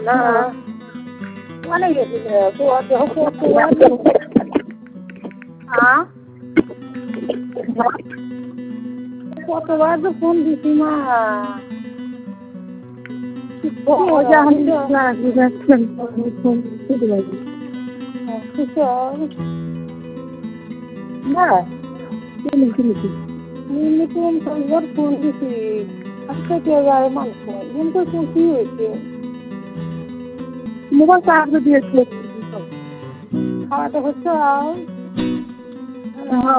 না অনেক গেছিল কতবার তো ফোন দিছি মা ফোন দিছি আজকে কেউ যায় মানুষ কিন্তু কি হয়েছে মোবাইল চার্জ দিয়েছিল খাওয়াটা হচ্ছে